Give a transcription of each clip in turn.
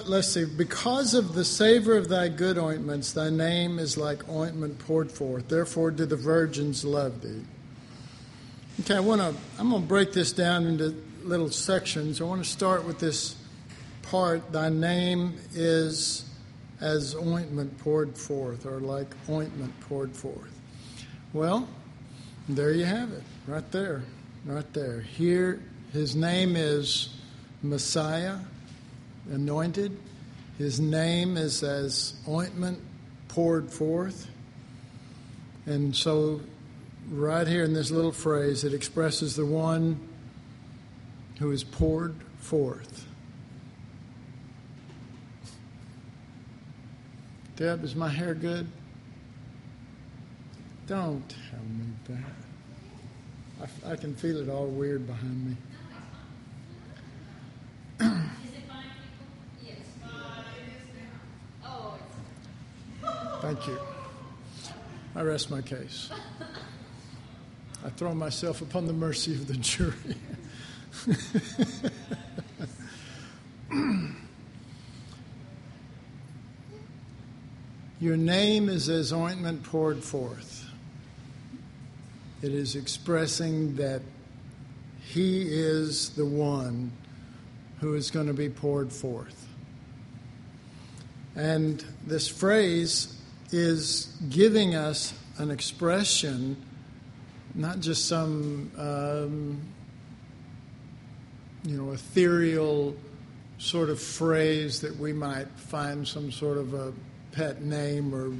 let's see. Because of the savor of thy good ointments, thy name is like ointment poured forth. Therefore do the virgins love thee. Okay, I'm going to break this down into little sections. I want to start with this part. Thy name is as ointment poured forth, or like ointment poured forth. Well, there you have it, right there, right there. Here, his name is Messiah, anointed. His name is as ointment poured forth. And so right here in this little phrase, it expresses the one who is poured forth. Deb, is my hair good? Don't tell me that. I can feel it all weird behind me. Is it fine, people? Yes. Oh. Thank you. I rest my case. I throw myself upon the mercy of the jury. Your name is as ointment poured forth. It is expressing that he is the one who is going to be poured forth. And this phrase is giving us an expression, not just some, ethereal sort of phrase that we might find some sort of a pet name or,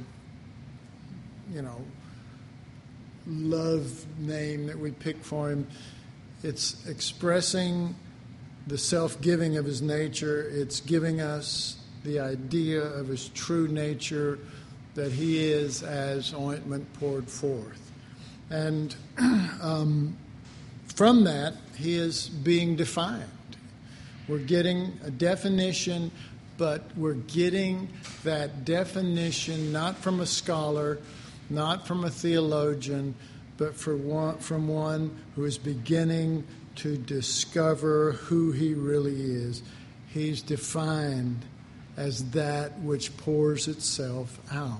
love name that we pick for him. It's expressing the self-giving of his nature. It's giving us the idea of his true nature, that he is as ointment poured forth. And from that, he is being defined. We're getting a definition, but we're getting that definition not from a scholar, not from a theologian, but from one who is beginning to discover who he really is. He's defined as that which pours itself out.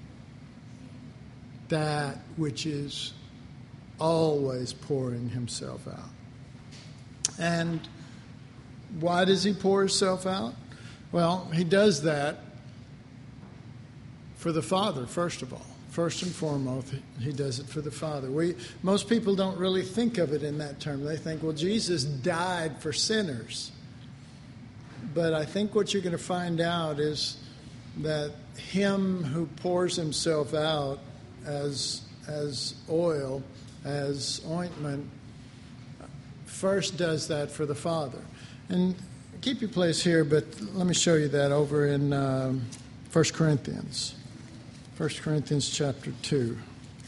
That which is always pouring himself out. And why does he pour himself out? Well, he does that for the Father, first of all. First and foremost, he does it for the Father. Most people don't really think of it in that term. They think, well, Jesus died for sinners. But I think what you're going to find out is that him who pours himself out as oil, as ointment, first does that for the Father. And keep your place here, but let me show you that over in 1 Corinthians. 1 Corinthians chapter 2.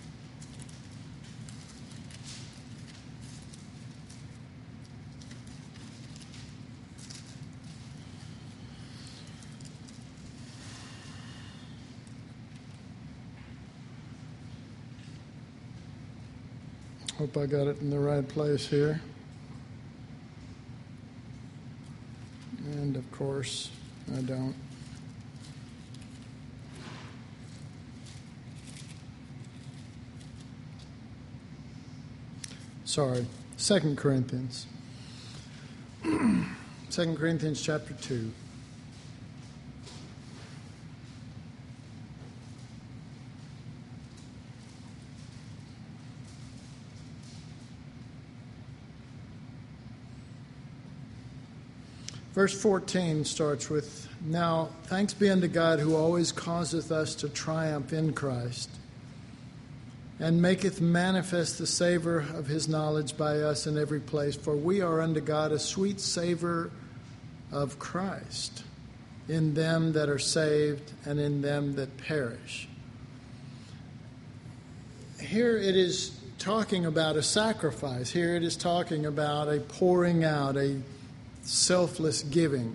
Hope I got it in the right place here. And of course, I don't. Sorry, 2 Corinthians. 2 Corinthians chapter 2. Verse 14 starts with, Now thanks be unto God who always causeth us to triumph in Christ, and maketh manifest the savor of his knowledge by us in every place. For we are unto God a sweet savor of Christ in them that are saved and in them that perish. Here it is talking about a sacrifice. Here it is talking about a pouring out, a selfless giving,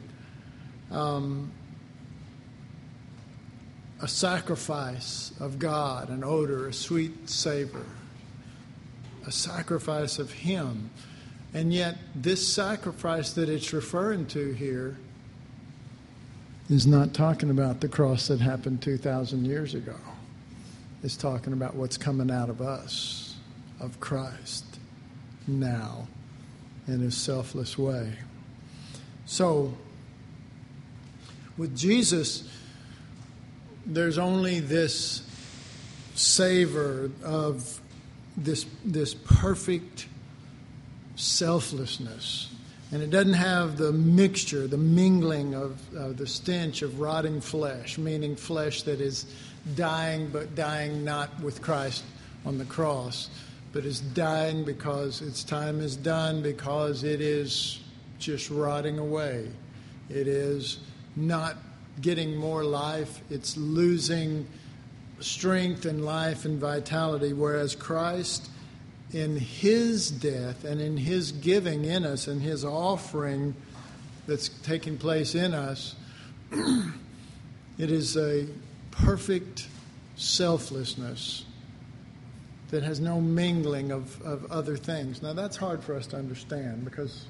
a sacrifice of God, an odor, a sweet savor, a sacrifice of him. And yet this sacrifice that it's referring to here is not talking about the cross that happened 2,000 years ago. It's talking about what's coming out of us, of Christ, now, in his selfless way. So, with Jesus, there's only this savor of this perfect selflessness. And it doesn't have the mixture, the mingling of the stench of rotting flesh, meaning flesh that is dying, but dying not with Christ on the cross, but is dying because its time is done, because it is just rotting away. It is not getting more life. It's losing strength and life and vitality, whereas Christ, in his death and in his giving in us and his offering that's taking place in us, it is a perfect selflessness that has no mingling of other things. Now, that's hard for us to understand because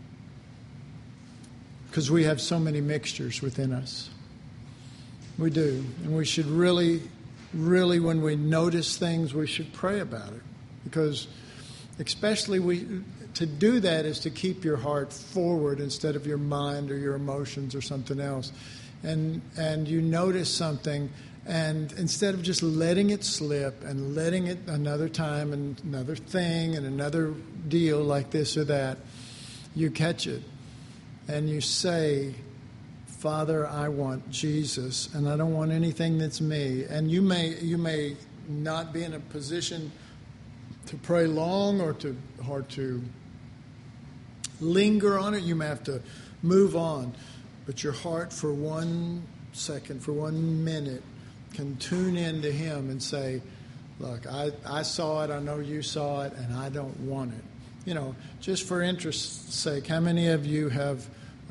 we have so many mixtures within us. We do. And we should really, when we notice things, we should pray about it. Because especially to do that is to keep your heart forward instead of your mind or your emotions or something else. And you notice something, and instead of just letting it slip and letting it another time and another thing and another deal like this or that, you catch it and you say, Father, I want Jesus, and I don't want anything that's me. And you may not be in a position to pray long or to linger on it. You may have to move on. But your heart for 1 second, for 1 minute, can tune in to him and say, look, I saw it, I know you saw it, and I don't want it. You know, just for interest's sake, how many of you have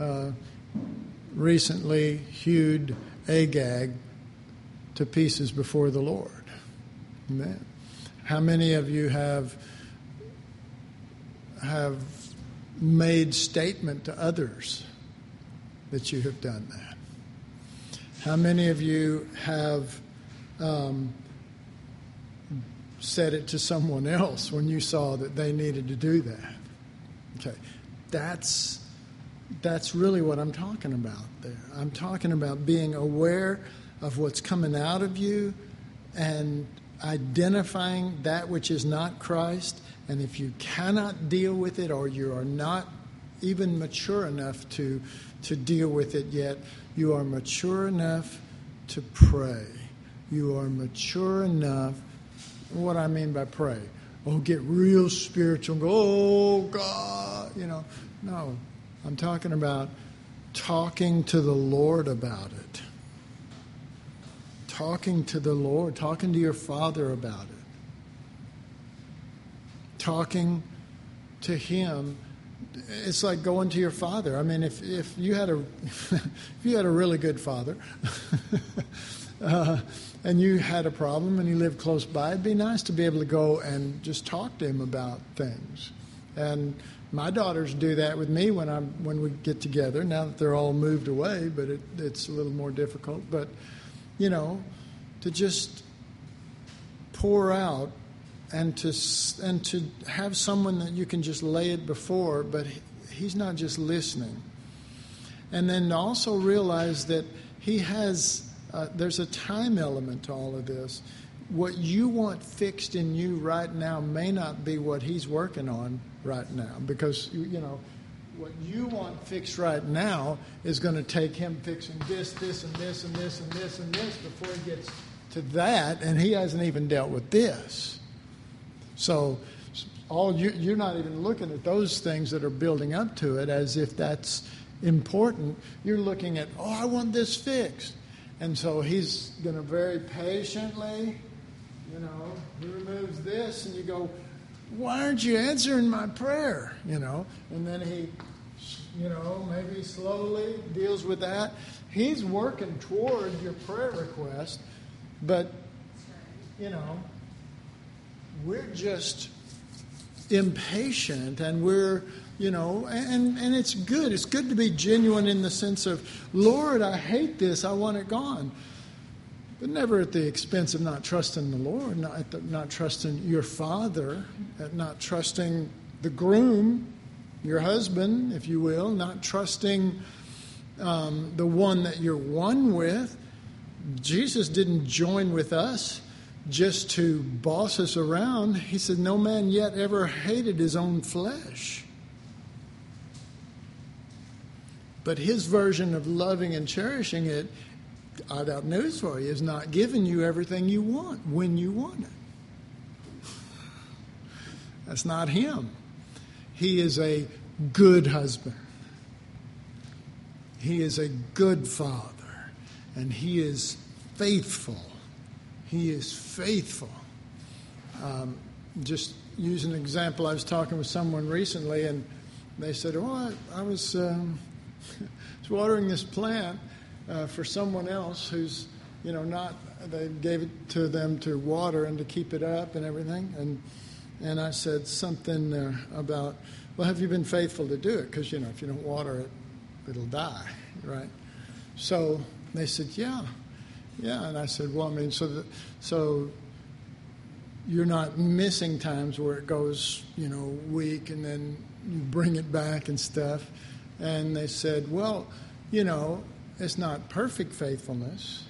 recently hewed Agag to pieces before the Lord? Amen. How many of you have made statement to others that you have done that? How many of you have said it to someone else when you saw that they needed to do that? Okay, that's really what I'm talking about there. I'm talking about being aware of what's coming out of you and identifying that which is not Christ. And if you cannot deal with it, or you are not even mature enough to deal with it yet, you are mature enough to pray. You are mature enough. What I mean by pray? Oh, get real spiritual and go, oh, God, No, I'm talking about talking to the Lord about it. Talking to the Lord, talking to your Father about it. Talking to him. It's like going to your father. I mean, if you had a if you had a really good father and you had a problem and he lived close by, it'd be nice to be able to go and just talk to him about things. And my daughters do that with me when we get together. Now that they're all moved away, but it's a little more difficult. But to just pour out. And to have someone that you can just lay it before, but he's not just listening. And then to also realize that he has, there's a time element to all of this. What you want fixed in you right now may not be what he's working on right now. Because, what you want fixed right now is going to take him fixing this, and this, and this, and this, and this before he gets to that. And he hasn't even dealt with this. So you're not even looking at those things that are building up to it as if that's important. You're looking at, I want this fixed. And so he's going to very patiently, he removes this, and you go, why aren't you answering my prayer? And then he, maybe slowly deals with that. He's working toward your prayer request, but, we're just impatient, and we're and it's good. It's good to be genuine in the sense of, Lord, I hate this. I want it gone. But never at the expense of not trusting the Lord, not trusting your Father, not trusting the groom, your husband, if you will, not trusting the one that you're one with. Jesus didn't join with us just to boss us around. He said, no man yet ever hated his own flesh. But his version of loving and cherishing it, I got news for you, is not giving you everything you want when you want it. That's not him. He is a good husband. He is a good father. And he is faithful. He is faithful. Just use an example. I was talking with someone recently, and they said, I was watering this plant for someone else who's, not, they gave it to them to water and to keep it up and everything. And I said something about, well, have you been faithful to do it? Because, if you don't water it, it'll die, right? So they said, yeah. And I said, well, so you're not missing times where it goes, weak, and then you bring it back and stuff. And they said, well, it's not perfect faithfulness.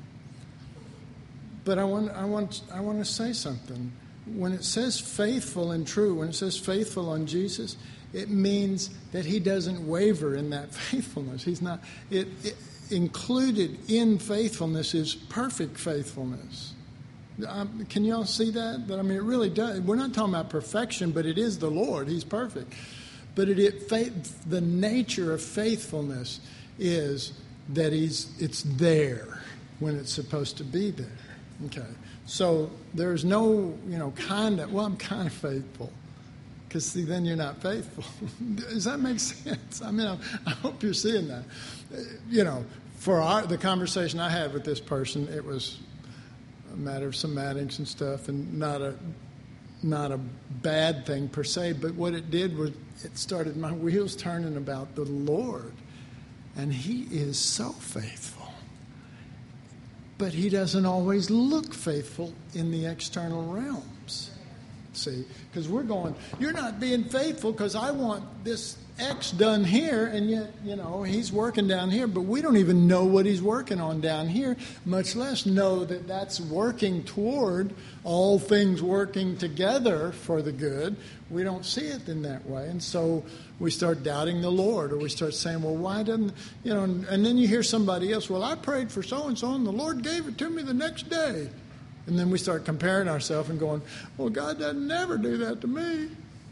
But I want to say something. When it says faithful and true, when it says faithful on Jesus, it means that he doesn't waver in that faithfulness. He's not. It included in faithfulness is perfect faithfulness. Can you all see that? It really does. We're not talking about perfection, but it is the Lord. He's perfect. But the nature of faithfulness is that it's there when it's supposed to be there. Okay. So there's no, I'm kind of faithful. Because, see, then you're not faithful. Does that make sense? I hope you're seeing that. For the conversation I had with this person, it was a matter of semantics and stuff, and not a bad thing per se, but what it did was it started my wheels turning about the Lord. And he is so faithful. But he doesn't always look faithful in the external realms. See, because we're going, you're not being faithful because I want this X done here, and yet, he's working down here, but we don't even know what he's working on down here, much less know that that's working toward all things working together for the good. We don't see it in that way, and so we start doubting the Lord, or we start saying, well, why doesn't, and then you hear somebody else, well, I prayed for so-and-so, and the Lord gave it to me the next day. And then we start comparing ourselves and going, well, God doesn't never do that to me,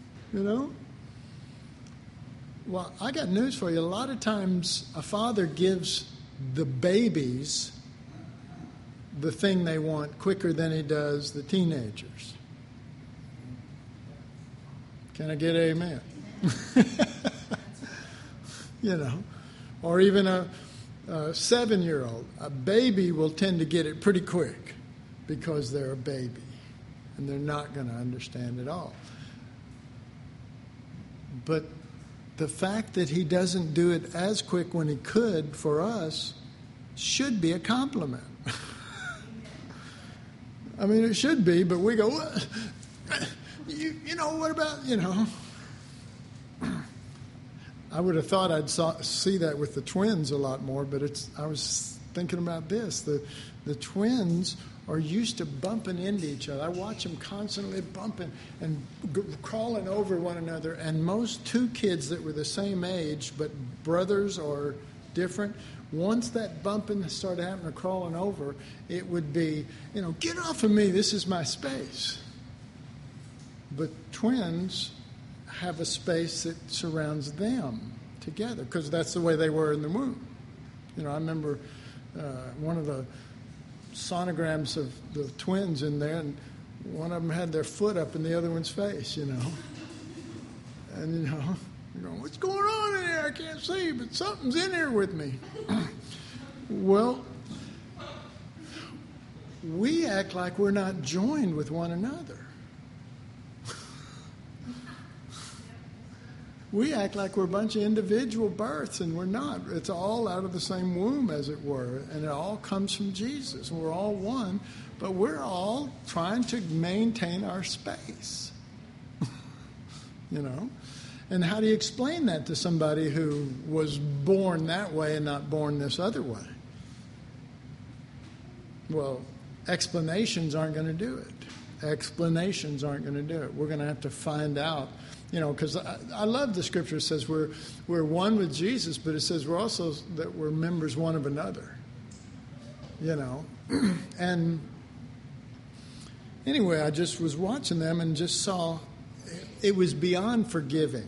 Well, I got news for you. A lot of times a father gives the babies the thing they want quicker than he does the teenagers. Can I get amen? Or even a 7-year-old. A baby will tend to get it pretty quick because they're a baby and they're not going to understand it all. But the fact that he doesn't do it as quick when he could for us should be a compliment. It should be, but we go, what? What about, I would have thought I'd see that with the twins a lot more, but I was thinking about this. The twins are used to bumping into each other. I watch them constantly bumping and crawling over one another. And most two kids that were the same age, but brothers or different, once that bumping started happening or crawling over, it would be, get off of me, this is my space. But twins have a space that surrounds them together because that's the way they were in the womb. I remember one of the sonograms of the twins in there, and one of them had their foot up in the other one's face, And, you're going, what's going on in here? I can't see, but something's in here with me. Well, we act like we're not joined with one another. we act like we're a bunch of individual births, and we're not. It's all out of the same womb, as it were, and it all comes from Jesus. We're all one, but we're all trying to maintain our space. You know? And how do you explain that to somebody who was born that way and not born this other way? Well, explanations aren't going to do it. Explanations aren't going to do it. We're going to have to find out, you know, because I love the scripture. It says we're one with Jesus, but it says we're also that we're members one of another, you know. And anyway, I just was watching them and just saw it was beyond forgiving.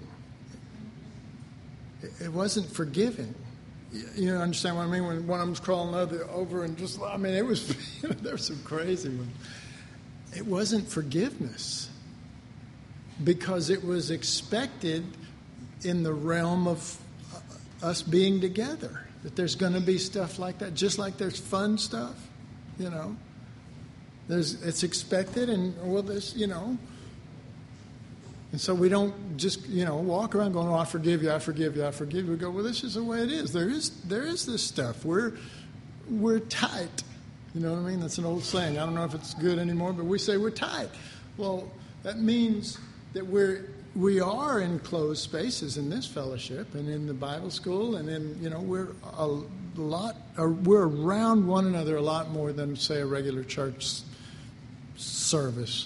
It wasn't forgiving. You understand what I mean? When one of them's crawling over and just, I mean, it was, there's some crazy ones. It wasn't forgiveness because it was expected in the realm of us being together, that there's going to be stuff like that, just like there's fun stuff, you know. It's expected, and, well, there's, you know. And so we don't just, you know, walk around going, oh, I forgive you, I forgive you, I forgive you. We go, well, this is the way it is. There is this stuff. We're tight. You know what I mean? That's an old saying. I don't know if it's good anymore, but we say we're tight. Well, that means that we are in closed spaces in this fellowship and in the Bible school, and in, you know, we're around one another a lot more than, say, a regular church service.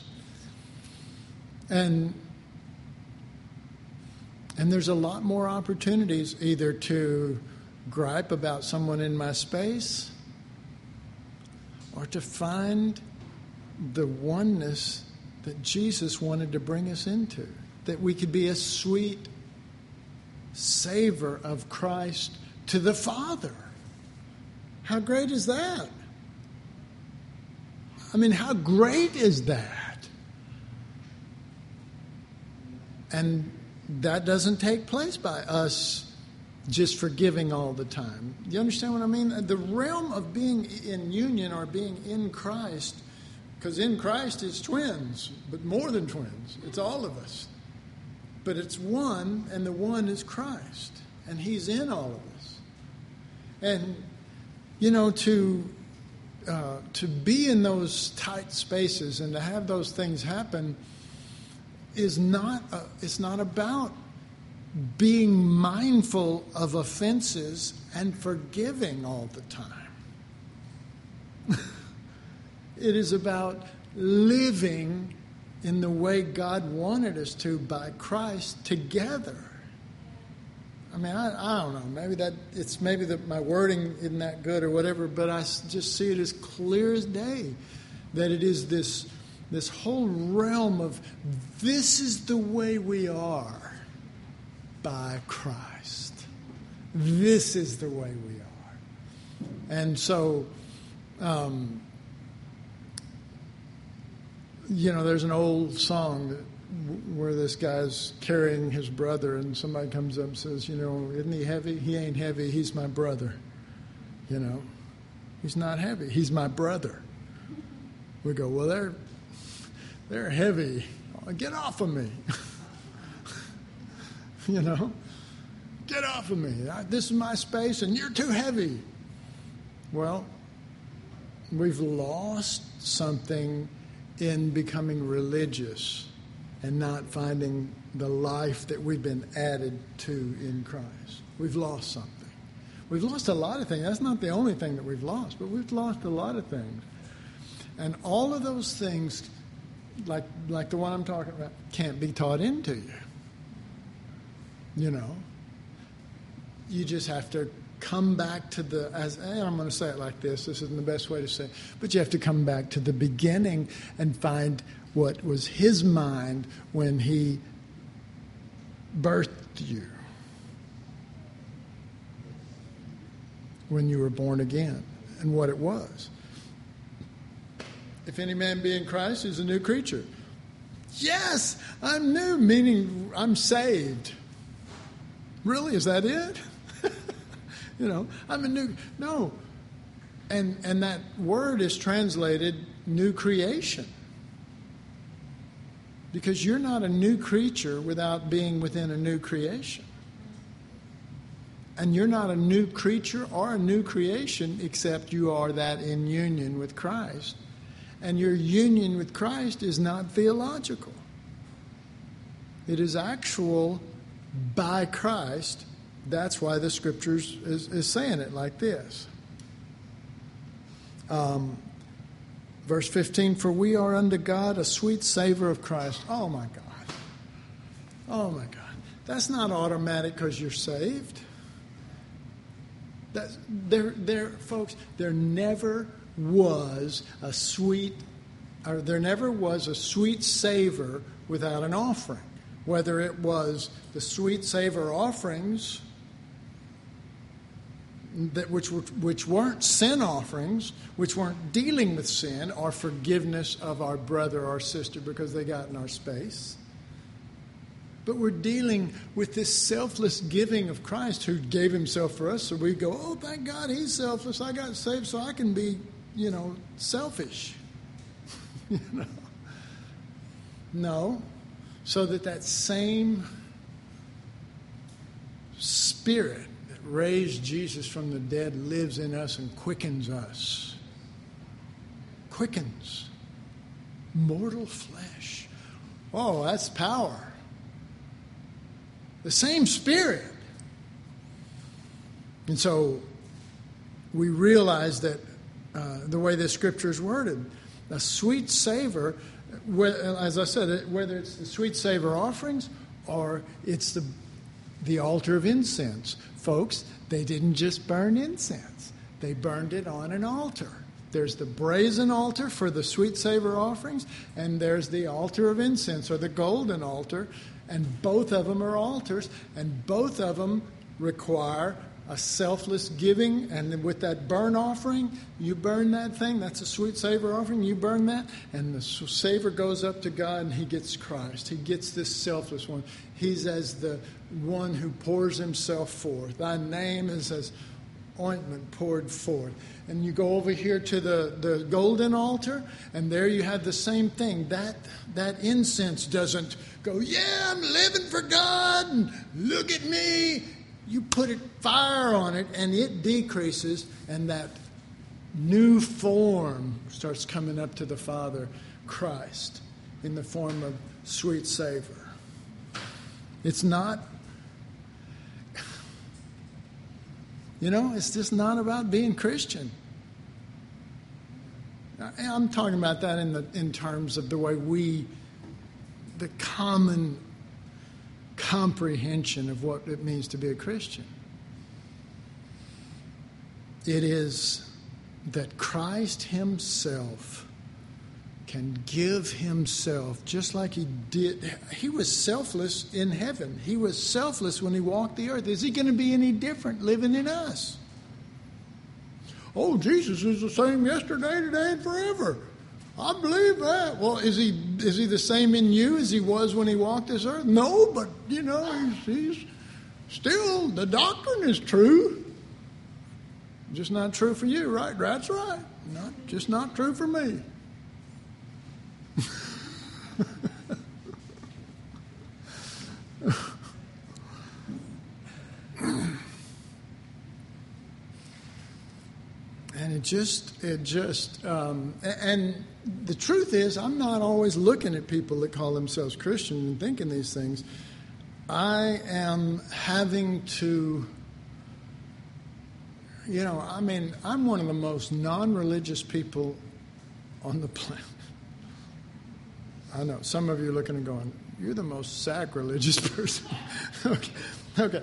And there's a lot more opportunities either to gripe about someone in my space or to find the oneness that Jesus wanted to bring us into, that we could be a sweet savor of Christ to the Father. How great is that? I mean, how great is that? And that doesn't take place by us just forgiving all the time. You understand what I mean? The realm of being in union or being in Christ, because in Christ is twins, but more than twins. It's all of us. But it's one, and the one is Christ, and He's in all of us. And, you know, to be in those tight spaces and to have those things happen is not it's not about being mindful of offenses and forgiving all the time. It is about living in the way God wanted us to by Christ together. I mean, I don't know. Maybe that my wording isn't that good or whatever, but I just see it as clear as day that it is this whole realm of this is the way we are by Christ. This is the way we are. And so, you know, there's an old song where this guy's carrying his brother and somebody comes up and says, you know, isn't he heavy? He ain't heavy. He's my brother. You know, he's not heavy. He's my brother. We go, well, they're heavy. Get off of me. You know, get off of me. This is my space and you're too heavy. Well, we've lost something in becoming religious and not finding the life that we've been added to in Christ. We've lost something. We've lost a lot of things. That's not the only thing that we've lost, but we've lost a lot of things. And all of those things, like the one I'm talking about, can't be taught into you. You know, you just have to come back to and I'm going to say it like this. This isn't the best way to say it, but you have to come back to the beginning and find what was His mind when He birthed you, when you were born again, and what it was. If any man be in Christ, he's a new creature. Yes, I'm new, meaning I'm saved. Really, is that it? You know, I'm a new... No. And that word is translated new creation. Because you're not a new creature without being within a new creation. And you're not a new creature or a new creation except you are that in union with Christ. And your union with Christ is not theological. It is actual by Christ. That's why the Scriptures is saying it like this. Verse 15, for we are unto God a sweet savor of Christ. Oh my God. Oh my God. That's not automatic because you're saved. Folks, there never was a sweet savor without an offering. Whether it was the sweet savor offerings which weren't sin offerings, which weren't dealing with sin or forgiveness of our brother or sister because they got in our space. But we're dealing with this selfless giving of Christ who gave himself for us. So we go, oh, thank God he's selfless. I got saved so I can be, selfish. No. So that same Spirit that raised Jesus from the dead lives in us and quickens us. Quickens. Mortal flesh. Oh, that's power. The same Spirit. And so we realize that the way the Scripture is worded, a sweet savor, as I said, whether it's the sweet savor offerings or it's the altar of incense. Folks, they didn't just burn incense. They burned it on an altar. There's the brazen altar for the sweet savor offerings, and there's the altar of incense, or the golden altar, and both of them are altars, and both of them require a selfless giving. And with that burnt offering, you burn that thing. That's a sweet savor offering. You burn that, and the savor goes up to God, and he gets Christ. He gets this selfless one. He's as the one who pours himself forth. Thy name is as ointment poured forth. And you go over here to the golden altar, and there you have the same thing. That incense doesn't go, yeah, I'm living for God, and look at me. You put fire on it, and it decreases, and that new form starts coming up to the Father, Christ, in the form of sweet savor. It's not, it's just not about being Christian. I'm talking about that in terms of the way the common comprehension of what it means to be a Christian. It is that Christ himself can give himself just like he did. He was selfless in heaven. He was selfless when he walked the earth. Is he going to be any different living in us? Oh, Jesus is the same yesterday, today, and forever. I believe that. Well, is he the same in you as he was when he walked this earth? No, but, he's still, the doctrine is true. Just not true for you, right? That's right. Just not true for me. And and the truth is, I'm not always looking at people that call themselves Christian and thinking these things. I am having to, I'm one of the most non-religious people on the planet. I know, some of you are looking and going, you're the most sacrilegious person. Okay.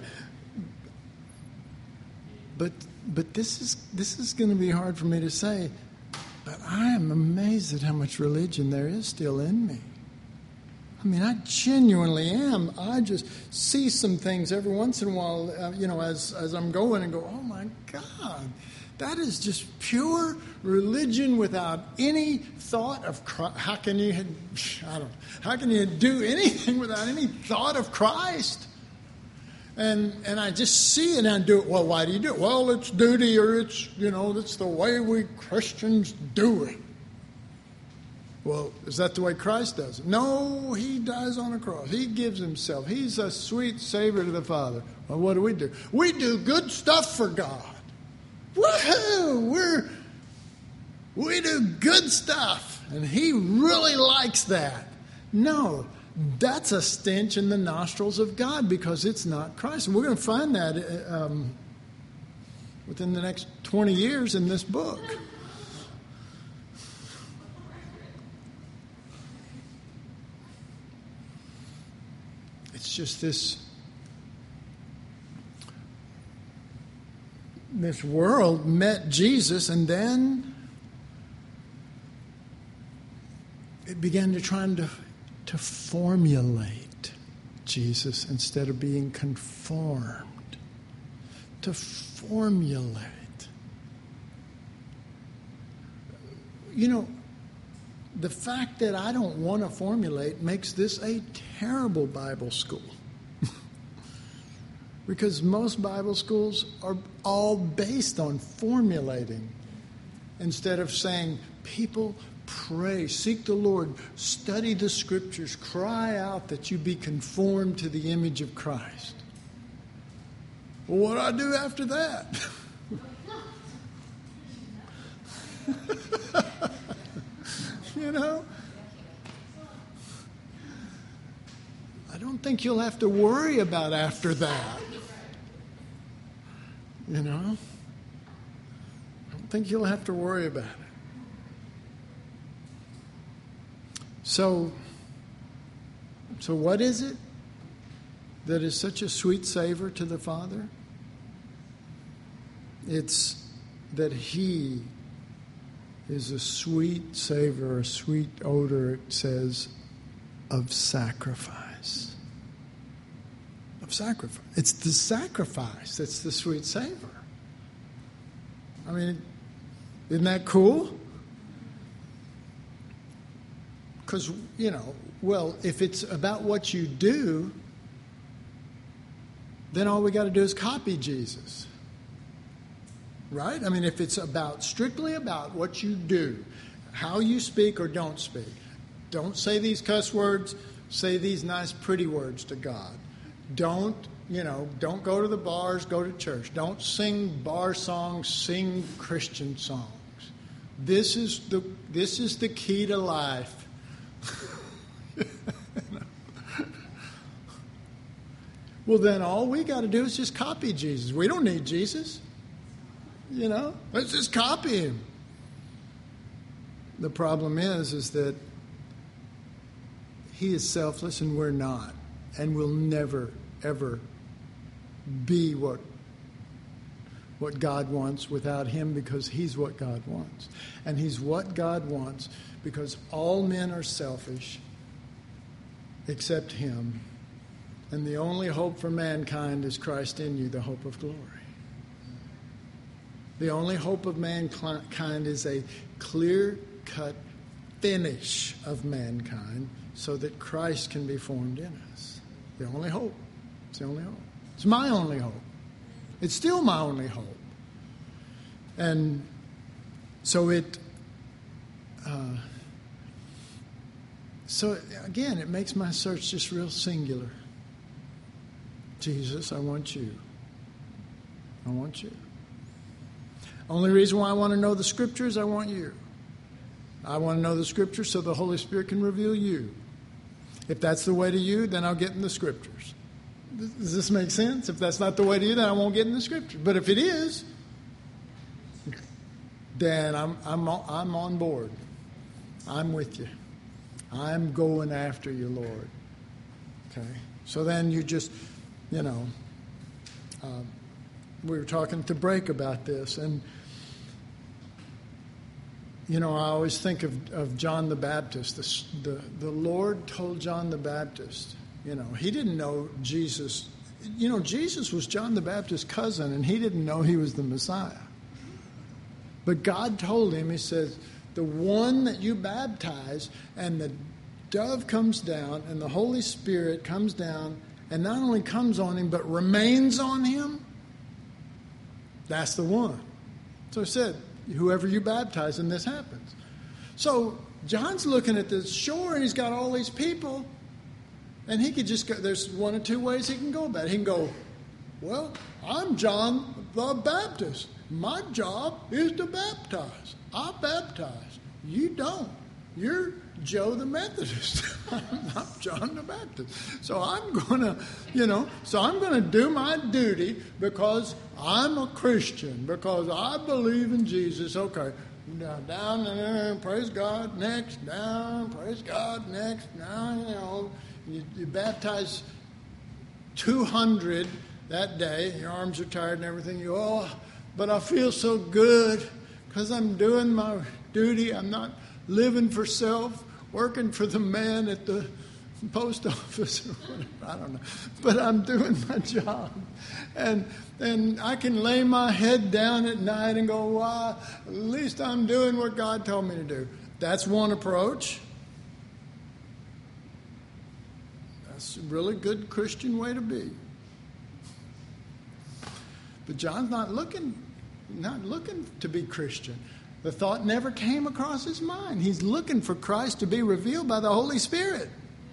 But this is going to be hard for me to say, but I am amazed at how much religion there is still in me. I genuinely am. I just see some things every once in a while, as I'm going and go, oh my God, that is just pure religion without any thought of Christ. How can you do anything without any thought of Christ? And I just see it and I do it. Well, why do you do it? Well, it's duty, or it's the way we Christians do it. Well, is that the way Christ does it? No, he dies on a cross. He gives himself. He's a sweet Savior to the Father. Well, what do? We do good stuff for God. Woohoo! We do good stuff. And he really likes that. No, that's a stench in the nostrils of God because it's not Christ. And we're going to find that within the next 20 years in this book. It's just this world met Jesus, and then it began to try to formulate Jesus instead of being conformed. To formulate. You know, the fact that I don't want to formulate makes this a terrible Bible school. Because most Bible schools are all based on formulating instead of saying, people, pray, seek the Lord, study the Scriptures, cry out that you be conformed to the image of Christ. Well, what do I do after that? You know? I don't think you'll have to worry about after that. You know? I don't think you'll have to worry about it. So what is it that is such a sweet savor to the Father? It's that He is a sweet savor, a sweet odor, it says, of sacrifice. Of sacrifice. It's the sacrifice that's the sweet savor. I mean, isn't that cool? Because, well, if it's about what you do, then all we got to do is copy Jesus. Right? I mean, if it's strictly about what you do, how you speak or don't speak, don't say these cuss words, say these nice, pretty words to God. Don't go to the bars, go to church. Don't sing bar songs, sing Christian songs. This is the key to life. Well, then all we got to do is just copy Jesus. We don't need Jesus. Let's just copy him. The problem is that he is selfless and we're not, and we'll never, ever be what God wants without him, because he's what God wants. And he's what God wants because all men are selfish except him. And the only hope for mankind is Christ in you, the hope of glory. The only hope of mankind is a clear-cut finish of mankind so that Christ can be formed in us. The only hope. It's the only hope. It's my only hope. It's still my only hope. And so again, it makes my search just real singular. Jesus, I want you. I want you. Only reason why I want to know the Scriptures, I want you. I want to know the Scriptures so the Holy Spirit can reveal you. If that's the way to you, then I'll get in the Scriptures. Does this make sense? If that's not the way to you, then I won't get in the Scriptures. But if it is, then I'm on board. I'm with you. I'm going after you, Lord. Okay? So then you just, we were talking at the break about this, and I always think of John the Baptist. The Lord told John the Baptist, he didn't know Jesus. Jesus was John the Baptist's cousin, and he didn't know he was the Messiah. But God told him, he says, the one that you baptize, and the dove comes down, and the Holy Spirit comes down, and not only comes on him, but remains on him, that's the one. So I said, whoever you baptize, and this happens. So John's looking at the shore and he's got all these people, and he could just go, there's one or two ways he can go about it. He can go, well, I'm John the Baptist. My job is to baptize. I baptize. You don't. You're Joe the Methodist. I'm not John the Baptist. So I'm going to do my duty because I'm a Christian, because I believe in Jesus. Okay. Down, praise God, next, down, praise God, next, down, you baptize 200 that day, your arms are tired and everything, but I feel so good because I'm doing my duty, I'm not living for self, working for the man at the post office or whatever, I don't know, but I'm doing my job. And I can lay my head down at night and go, well, at least I'm doing what God told me to do. That's one approach. That's a really good Christian way to be. But John's not looking to be Christian. The thought never came across his mind. He's looking for Christ to be revealed by the Holy Spirit.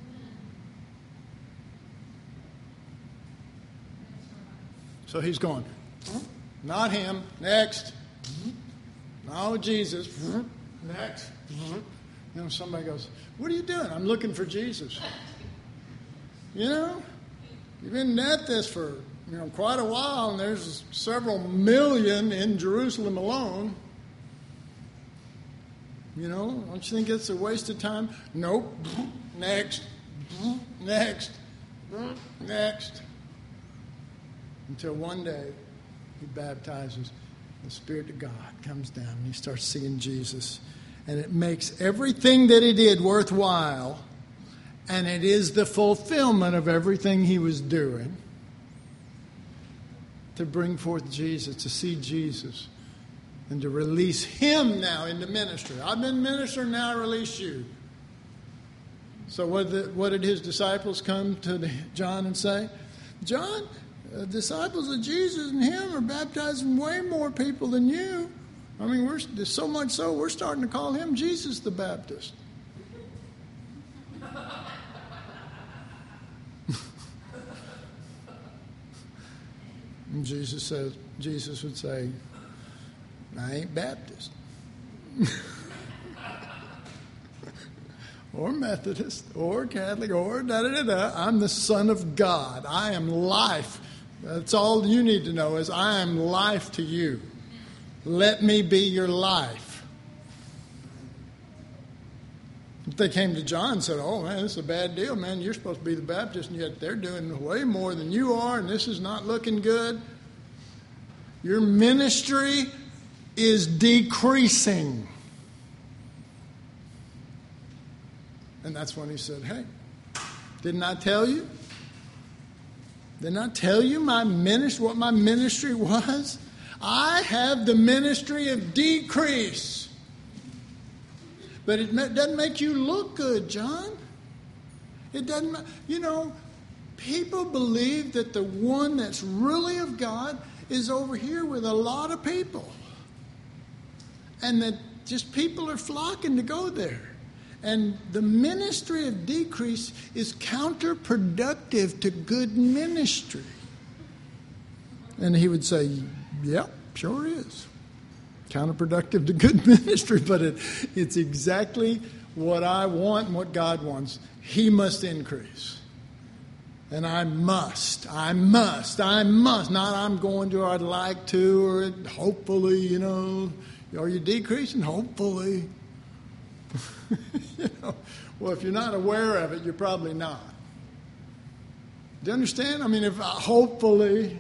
So he's going, not him, next. No, Jesus, next. Somebody goes, what are you doing? I'm looking for Jesus. You've been at this for quite a while, and there's several million in Jerusalem alone. Don't you think it's a waste of time? Nope. Next. Until one day, he baptizes. The Spirit of God comes down, and he starts seeing Jesus. And it makes everything that he did worthwhile, and it is the fulfillment of everything he was doing to bring forth Jesus, to see Jesus, and to release him now into ministry. I've been ministering, now I release you. So what did his disciples come to John and say? John, disciples of Jesus and him are baptizing way more people than you. I mean, there's so much so we're starting to call him Jesus the Baptist. And Jesus would say, I ain't Baptist. Or Methodist, or Catholic, or da-da-da-da. I'm the Son of God. I am life. That's all you need to know is I am life to you. Let me be your life. If they came to John and said, oh, man, this is a bad deal, man. You're supposed to be the Baptist, and yet they're doing way more than you are, and this is not looking good. Your ministry is decreasing. And that's when he said, hey, didn't I tell you? Didn't I tell you what my ministry was? I have the ministry of decrease. But it doesn't make you look good, John. It doesn't, people believe that the one that's really of God is over here with a lot of people. And that just people are flocking to go there. And the ministry of decrease is counterproductive to good ministry. And he would say, yep, sure is. Counterproductive to good ministry, but it's exactly what I want and what God wants. He must increase. And I must. Not I'm going to, or I'd like to, or hopefully, are you decreasing? Hopefully. Well, if you're not aware of it, you're probably not. Do you understand? I mean, if hopefully,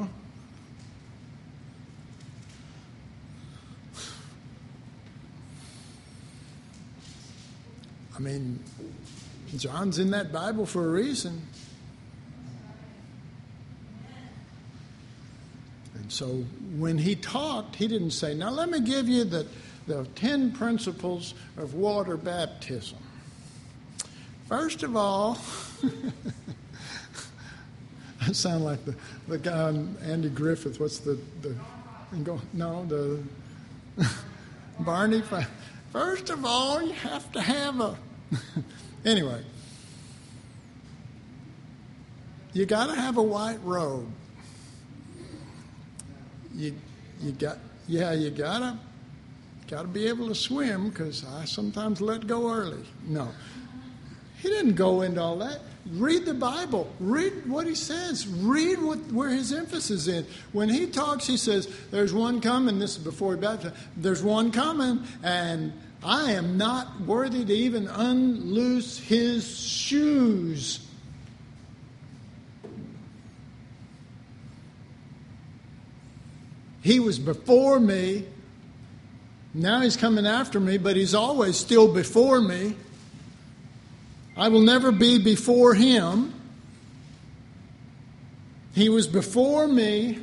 I mean, John's in that Bible for a reason. And so when he talked, he didn't say, now let me give you the 10 principles of water baptism. First of all, I sound like the guy on Andy Griffith. What's the Barney? First of all, you have to have a... Anyway, you got to have a white robe. You gotta be able to swim, because I sometimes let go early. No, he didn't go into all that. Read the Bible. Read what he says. Read where his emphasis is. When he talks, he says, "There's one coming." This is before he baptized. There's one coming, and I am not worthy to even unloose his shoes. He was before me. Now he's coming after me, but he's always still before me. I will never be before him. He was before me.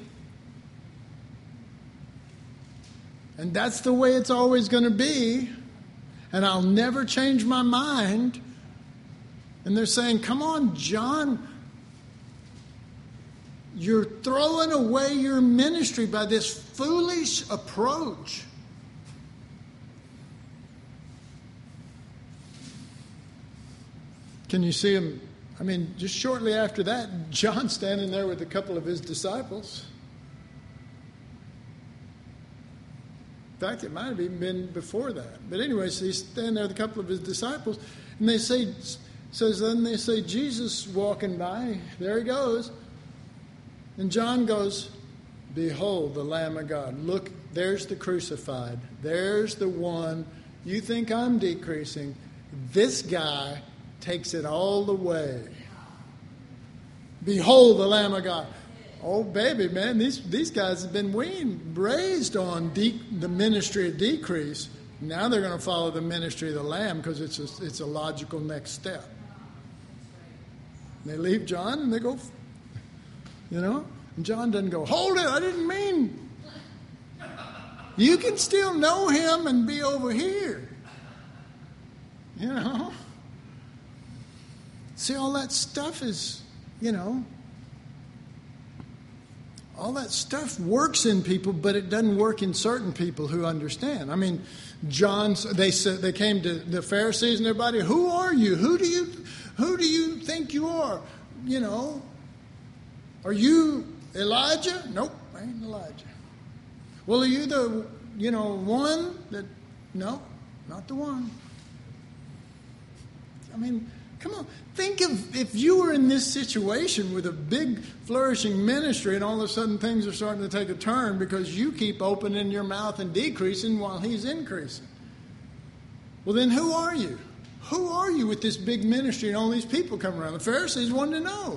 And that's the way it's always going to be. And I'll never change my mind. And they're saying, "Come on, John. You're throwing away your ministry by this foolish approach." Can you see him? I mean, just shortly after that, John standing there with a couple of his disciples. In fact, it might have even been before that. But anyway, so he's standing there with a couple of his disciples, and they say, Jesus walking by, there he goes. And John goes, "Behold, the Lamb of God. Look, there's the crucified. There's the one. You think I'm decreasing. This guy takes it all the way. Behold, the Lamb of God." Oh, baby, man, these guys have been raised on the ministry of decrease. Now they're going to follow the ministry of the Lamb, because it's a logical next step. They leave John and they go... And John doesn't go, "Hold it, I didn't mean." You can still know him and be over here. See, all that stuff is, all that stuff works in people, but it doesn't work in certain people who understand. I mean, they came to the Pharisees and everybody, "Who are you? Who do you think you are? Are you Elijah?" "Nope, I ain't Elijah." "Well, are you the, one that..." "No, not the one." I mean, come on. Think of if you were in this situation with a big flourishing ministry, and all of a sudden things are starting to take a turn because you keep opening your mouth and decreasing while he's increasing. Well, then who are you? Who are you with this big ministry and all these people coming around? The Pharisees wanted to know.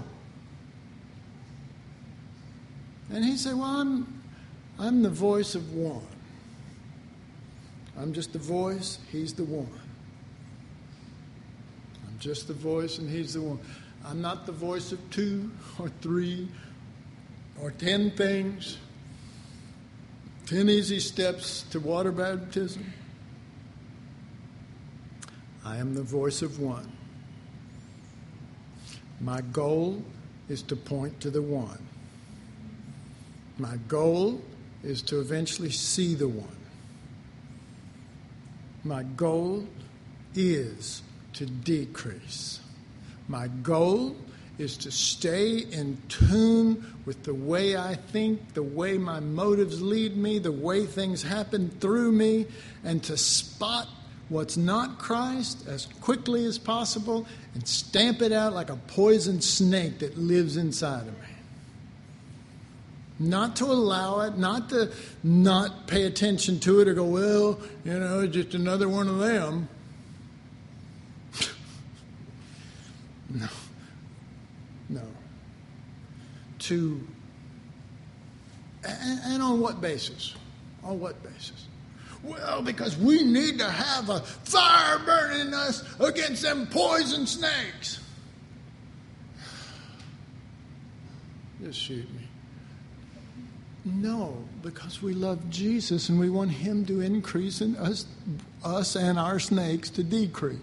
And he said, "Well, I'm the voice of one. I'm just the voice, he's the one. I'm just the voice and he's the one. I'm not the voice of 2 or 3 or 10 things, 10 easy steps to water baptism. I am the voice of one. My goal is to point to the one. My goal is to eventually see the one. My goal is to decrease. My goal is to stay in tune with the way I think, the way my motives lead me, the way things happen through me, and to spot what's not Christ as quickly as possible and stamp it out like a poison snake that lives inside of me. Not to allow it, not to not pay attention to it or go, well, just another one of them. No. And on what basis? On what basis? Well, because we need to have a fire burning in us against them poison snakes. Just shoot me. No, because we love Jesus and we want him to increase and us and our snakes to decrease.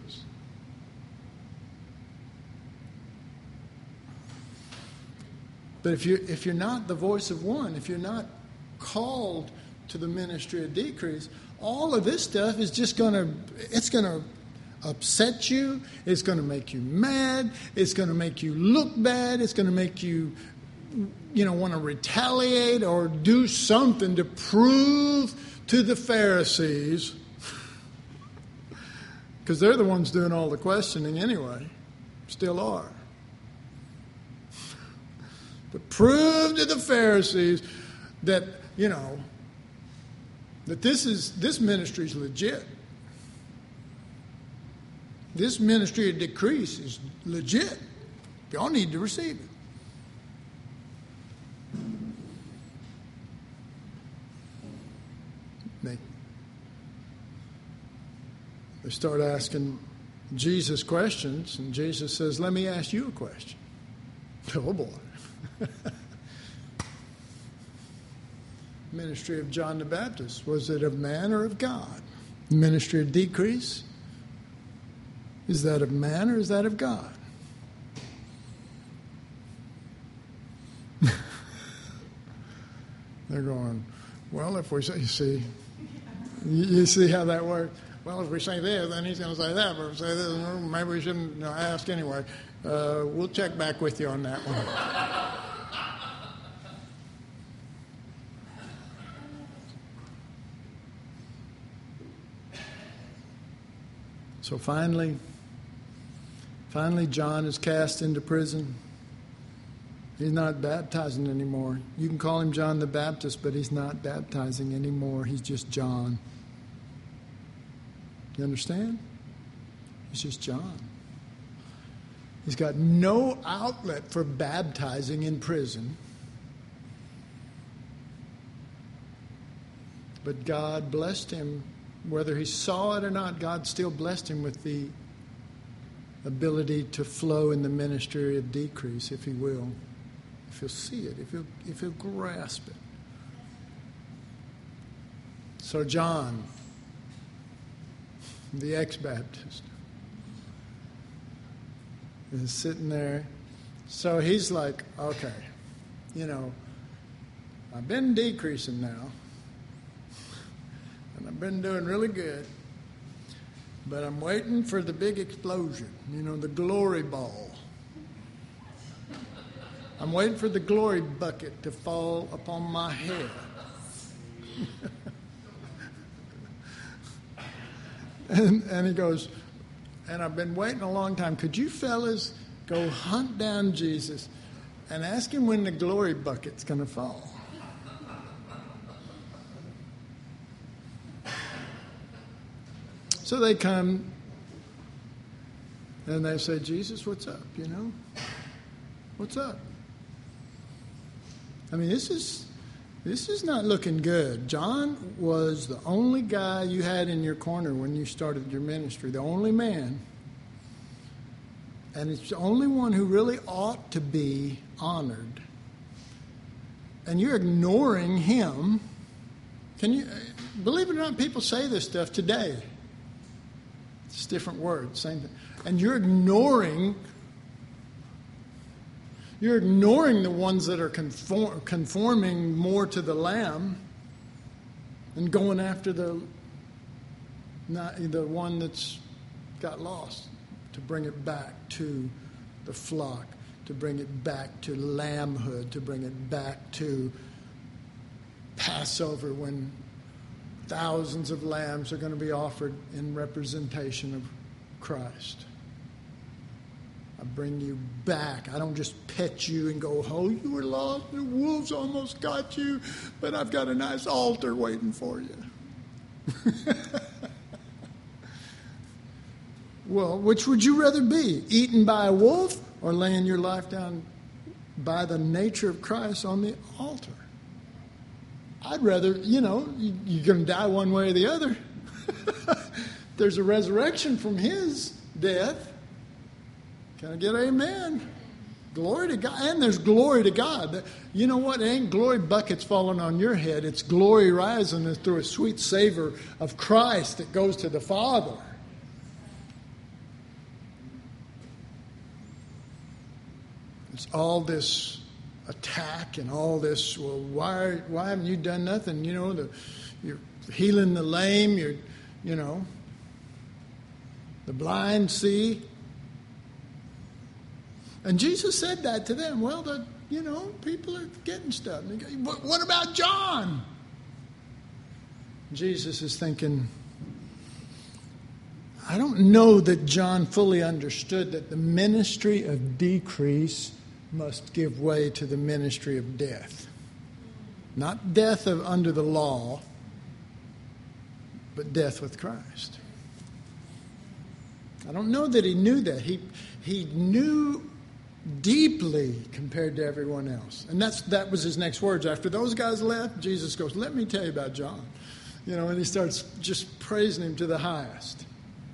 But if you're not the voice of one, if you're not called to the ministry of decrease, all of this stuff is just going to upset you. It's going to make you mad. It's going to make you look bad. It's going to make you, want to retaliate or do something to prove to the Pharisees, because they're the ones doing all the questioning anyway, still are, to prove to the Pharisees that, that this ministry is legit. This ministry of decrease is legit. Y'all need to receive it. They start asking Jesus questions, and Jesus says, let me ask you a question. Oh, boy. Ministry of John the Baptist, was it of man or of God? Ministry of decrease, is that of man or is that of God? They're going, well, if we say, you see how that works? Well, if we say this, then he's going to say that. But if we say this, maybe we shouldn't ask anyway. We'll check back with you on that one. So finally, John is cast into prison. He's not baptizing anymore. You can call him John the Baptist, but he's not baptizing anymore. He's just John. You understand? He's just John. He's got no outlet for baptizing in prison. But God blessed him. Whether he saw it or not, God still blessed him with the ability to flow in the ministry of decrease, if he will. If he'll see it, if he'll grasp it. So John, the ex-Baptist, is sitting there. So he's like, okay, I've been decreasing now. And I've been doing really good. But I'm waiting for the big explosion, the glory ball. I'm waiting for the glory bucket to fall upon my head. and he goes, and I've been waiting a long time. Could you fellas go hunt down Jesus and ask him when the glory bucket's going to fall? So they come and they say, Jesus, what's up, What's up? I mean, this is not looking good. John was the only guy you had in your corner when you started your ministry, the only man. And it's the only one who really ought to be honored. And you're ignoring him. Can you, believe it or not, people say this stuff today. It's different words, same thing. And you're ignoring the ones that are conforming more to the Lamb and going after the one that's got lost, to bring it back to the flock, to bring it back to lambhood, to bring it back to Passover when thousands of lambs are going to be offered in representation of Christ. I bring you back. I don't just pet you and go, oh, you were lost, the wolves almost got you, but I've got a nice altar waiting for you. Well, which would you rather be? Eaten by a wolf or laying your life down by the nature of Christ on the altar? I'd rather, you're going to die one way or the other. There's a resurrection from his death. Can I get amen? Glory to God. And there's glory to God. You know what? It ain't glory buckets falling on your head. It's glory rising through a sweet savor of Christ that goes to the Father. It's all this attack and all this, well, why haven't you done nothing? Your healing the lame, the blind see. And Jesus said that to them. Well, people are getting stuff. And he goes, what about John? Jesus is thinking, I don't know that John fully understood that the ministry of decrease must give way to the ministry of death. Not death under the law, but death with Christ. I don't know that he knew that. He knew deeply compared to everyone else. And that was his next words. After those guys left, Jesus goes, let me tell you about John. And he starts just praising him to the highest.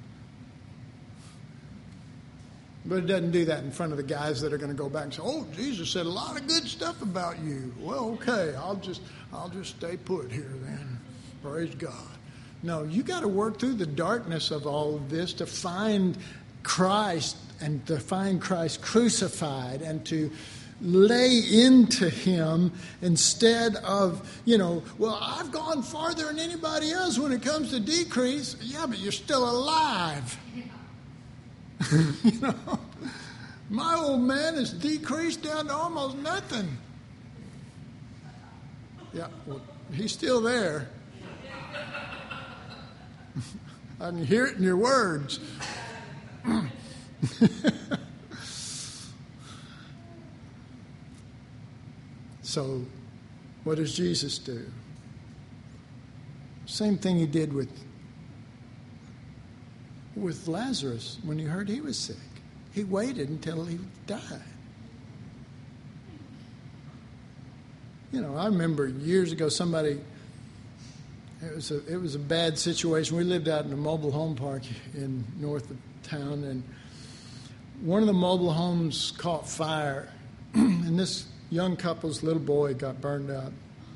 But he doesn't do that in front of the guys that are going to go back and say, oh, Jesus said a lot of good stuff about you. Well, okay, I'll just stay put here then. Praise God. No, you got to work through the darkness of all of this to find Christ and to find Christ crucified and to lay into him instead of, well, I've gone farther than anybody else when it comes to decrease. Yeah, but you're still alive. My old man has decreased down to almost nothing. Yeah, well, he's still there. I can hear it in your words. So, what does Jesus do? Same thing he did with Lazarus when he heard he was sick. He waited until he died. I remember years ago it was a bad situation. We lived out in a mobile home park in north of town, and one of the mobile homes caught fire, and this young couple's little boy got burned out.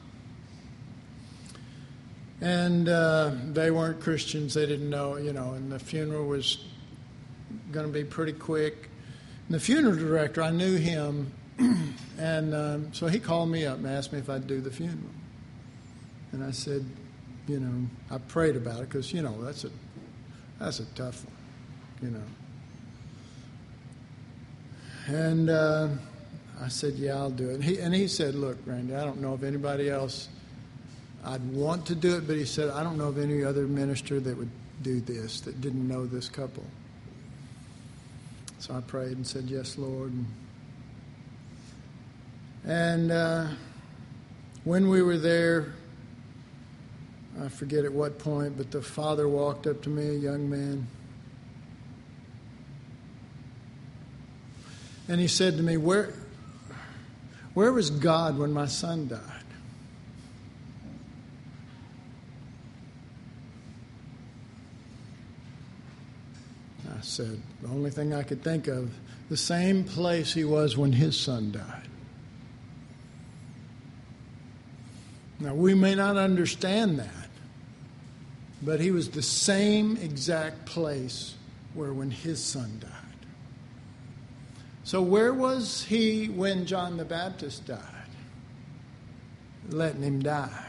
And they weren't Christians. They didn't know, and the funeral was going to be pretty quick. And the funeral director, I knew him, and so he called me up and asked me if I'd do the funeral. And I said, I prayed about it because, that's a tough one, And I said, yeah, I'll do it. And he said, look, Randy, I don't know of anybody else I'd want to do it, but he said, I don't know of any other minister that would do this, that didn't know this couple. So I prayed and said, yes, Lord. And when we were there, I forget at what point, but the father walked up to me, a young man. And he said to me, where was God when my son died? I said, the only thing I could think of, the same place he was when his son died. Now, we may not understand that, but he was the same exact place where when his son died. So where was he when John the Baptist died? Letting him die.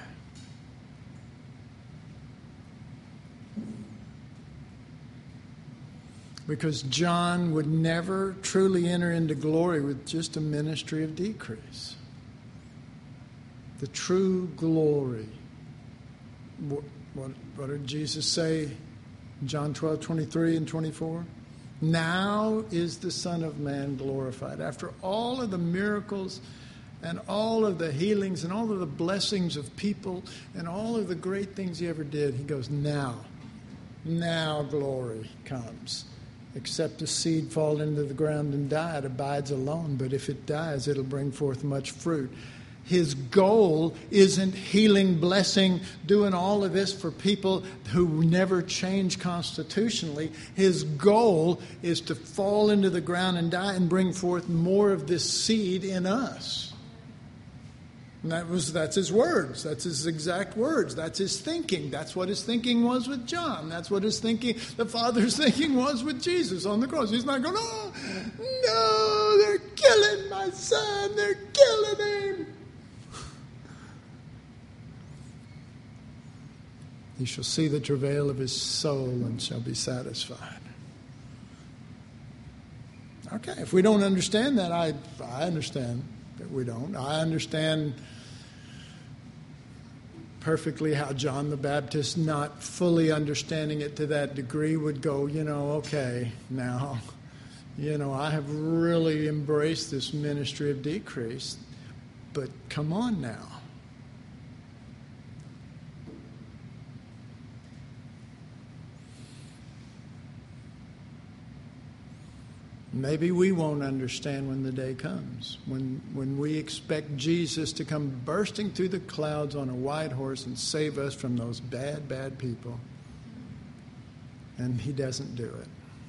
Because John would never truly enter into glory with just a ministry of decrease. The true glory. What did Jesus say in John 12:23 and 24? Now is the Son of Man glorified. After all of the miracles and all of the healings and all of the blessings of people and all of the great things he ever did, he goes, now glory comes. Except a seed fall into the ground and die, it abides alone. But if it dies, it'll bring forth much fruit. His goal isn't healing, blessing, doing all of this for people who never change constitutionally. His goal is to fall into the ground and die and bring forth more of this seed in us. And that's his words. That's his exact words. That's his thinking. That's what his thinking was with John. That's what the Father's thinking was with Jesus on the cross. He's not going, oh, no, they're killing my son. They're killing him. He shall see the travail of his soul and shall be satisfied. Okay, if we don't understand that, I understand that we don't. I understand perfectly how John the Baptist, not fully understanding it to that degree, would go, okay, now, I have really embraced this ministry of decrease, but come on now. Maybe we won't understand when the day comes, when we expect Jesus to come bursting through the clouds on a white horse and save us from those bad, bad people. And he doesn't do it.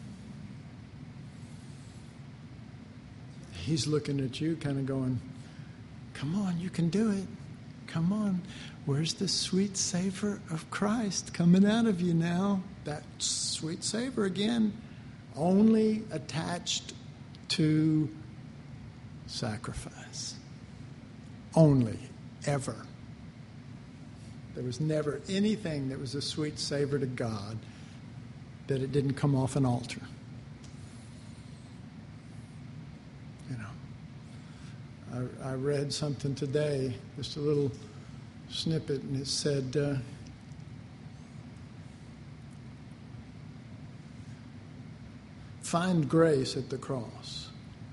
He's looking at you kind of going, come on, you can do it. Come on. Where's the sweet savor of Christ coming out of you now? That sweet savor again. Only attached to sacrifice. Only, ever. There was never anything that was a sweet savor to God that it didn't come off an altar. I read something today, just a little snippet, and it said, find grace at the cross.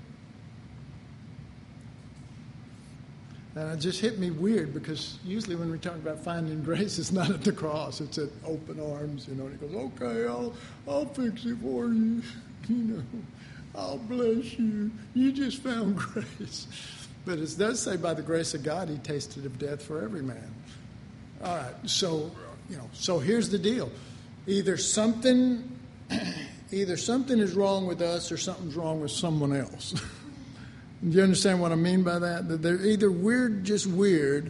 And it just hit me weird, because usually when we talk about finding grace, it's not at the cross. It's at open arms, and he goes, okay, I'll fix it for you. I'll bless you. You just found grace. But it does say, by the grace of God, he tasted of death for every man. All right, so here's the deal. Either something is wrong with us or something's wrong with someone else. Do you understand what I mean by that? That they're either just weird,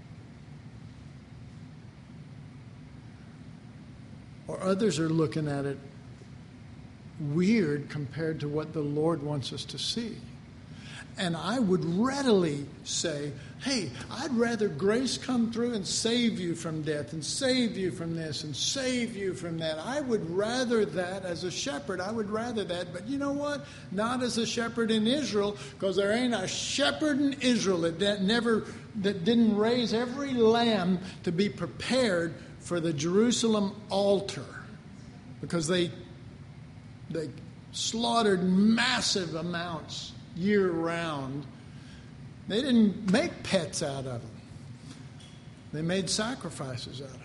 or others are looking at it weird compared to what the Lord wants us to see. And I would readily say, hey, I'd rather grace come through and save you from death and save you from this and save you from that. I would rather that as a shepherd. I would rather that. But you know what? Not as a shepherd in Israel, because there ain't a shepherd in Israel that didn't raise every lamb to be prepared for the Jerusalem altar, because they slaughtered massive amounts year-round. They didn't make pets out of them. They made sacrifices out of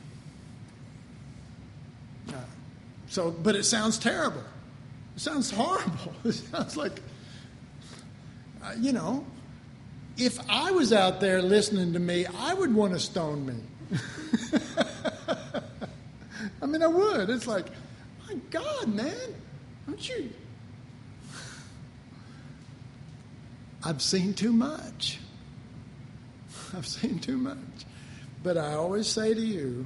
them. But it sounds terrible. It sounds horrible. It sounds like, if I was out there listening to me, I would want to stone me. I mean, I would. It's like, my God, man, don't you... I've seen too much. I've seen too much. But I always say to you,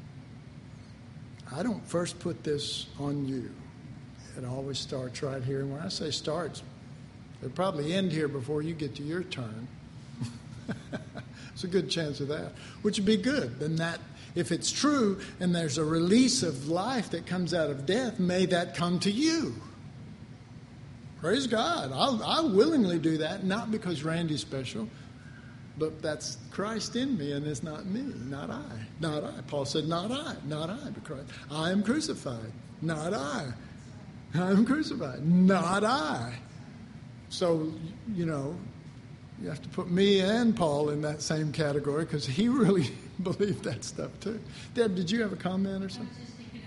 I don't first put this on you. It always starts right here. And when I say starts, it'll probably end here before you get to your turn. There's a good chance of that, which would be good. Then that, if it's true and there's a release of life that comes out of death, may that come to you. Praise God. I'll willingly do that, not because Randy's special, but that's Christ in me, and it's not me, not I. Not I. Paul said, not I, but Christ. I am crucified, not I. I am crucified, not I. So, you have to put me and Paul in that same category, because he really believed that stuff too. Deb, did you have a comment or something?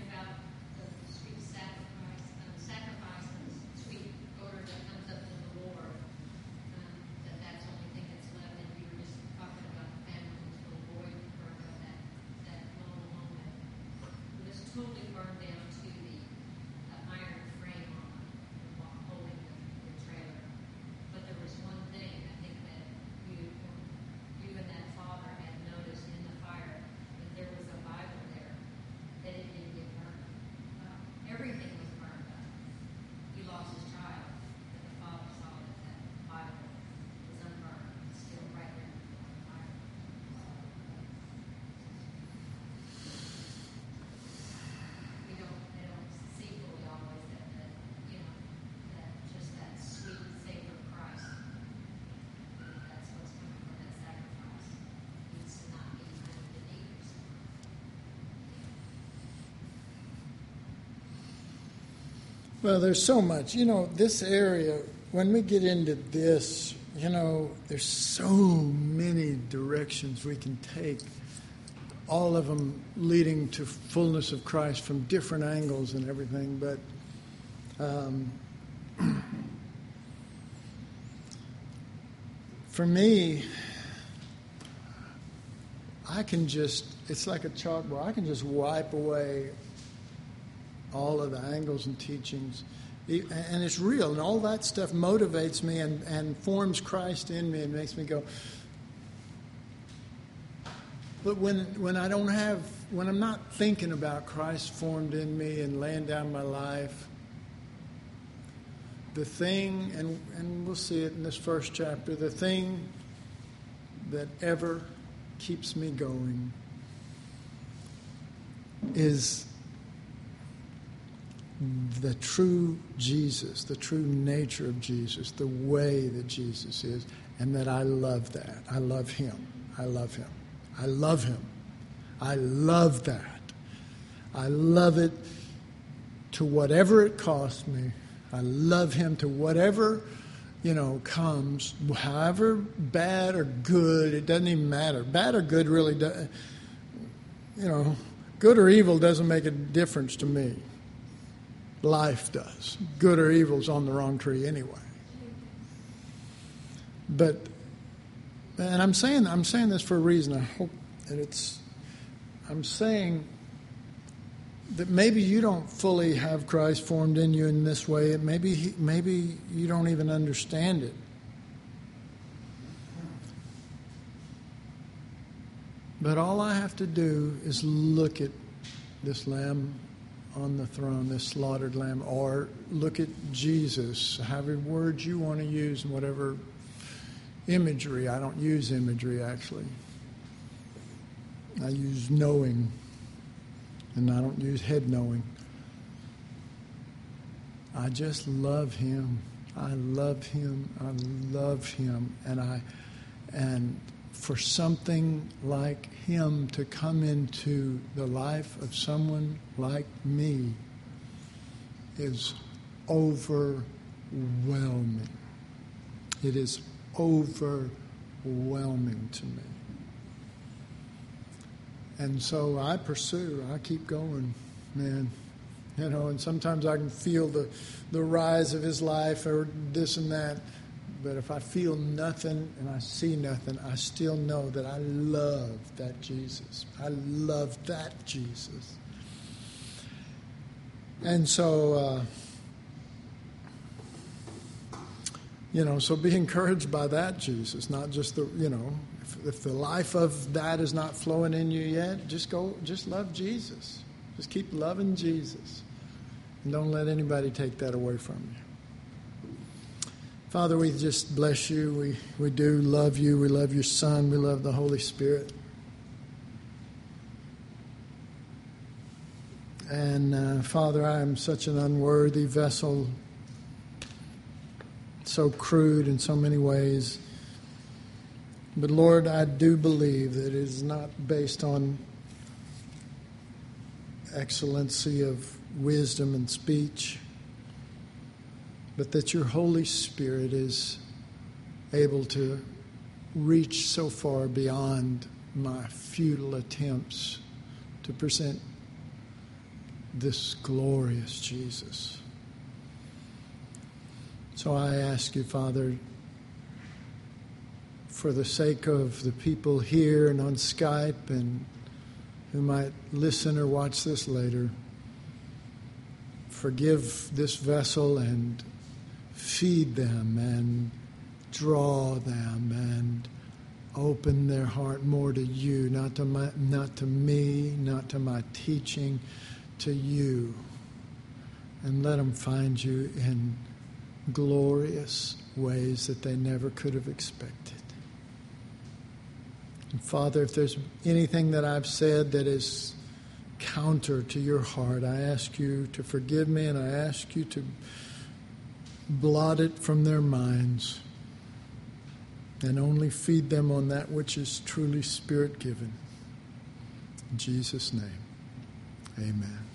Totally burned down to the iron frame on holding the trailer. But there was one thing I think that you and that father had noticed in the fire, that there was a Bible there that had been Well, there's so much. This area, when we get into this, there's so many directions we can take, all of them leading to fullness of Christ from different angles and everything. But for me, it's like a chalkboard. I can just wipe away all of the angles and teachings. And it's real. And all that stuff motivates me and forms Christ in me and makes me go. But when I'm not thinking about Christ formed in me and laying down my life, the thing, and we'll see it in this first chapter, the thing that ever keeps me going is the true Jesus, the true nature of Jesus, the way that Jesus is, and that I love that. I love Him. I love Him. I love Him. I love that. I love it to whatever it costs me. I love Him to whatever, comes, however bad or good, it doesn't even matter. Bad or good really does, good or evil doesn't make a difference to me. Life does. Good or evil's on the wrong tree anyway. And I'm saying this for a reason. I hope that I'm saying that maybe you don't fully have Christ formed in you in this way. Maybe you don't even understand it. But all I have to do is look at this Lamb on the throne, this slaughtered Lamb, or look at Jesus, however words you want to use and whatever imagery. I don't use imagery, actually. I use knowing, and I don't use head knowing. I just love Him. I love Him. I love Him. And for something like Him to come into the life of someone like me is overwhelming. It is overwhelming to me. And so I keep going, man. And sometimes I can feel the rise of His life or this and that. But if I feel nothing and I see nothing, I still know that I love that Jesus. I love that Jesus. And so, so be encouraged by that Jesus, not just if the life of that is not flowing in you yet, just love Jesus. Just keep loving Jesus. And don't let anybody take that away from you. Father, we just bless you. We do love you. We love your Son. We love the Holy Spirit. And Father, I am such an unworthy vessel, so crude in so many ways. But Lord, I do believe that it is not based on excellency of wisdom and speech, but that your Holy Spirit is able to reach so far beyond my futile attempts to present this glorious Jesus. So I ask you, Father, for the sake of the people here and on Skype and who might listen or watch this later, forgive this vessel and feed them and draw them and open their heart more to you, not to me, not to my teaching, to you. And let them find you in glorious ways that they never could have expected. And Father, if there's anything that I've said that is counter to your heart, I ask you to forgive me, and I ask you to blot it from their minds and only feed them on that which is truly Spirit-given. In Jesus' name, amen.